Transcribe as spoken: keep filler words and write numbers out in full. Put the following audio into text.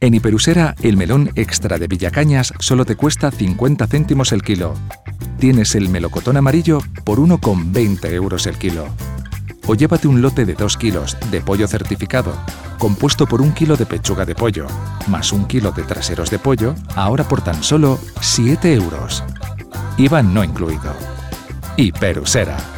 En Hiperusera, el melón extra de Villacañas solo te cuesta cincuenta céntimos el kilo. Tienes el melocotón amarillo por uno con veinte euros el kilo. O llévate un lote de dos kilos de pollo certificado, compuesto por un kilo de pechuga de pollo, más un kilo de traseros de pollo, ahora por tan solo siete euros. I V A no incluido. Hiperusera.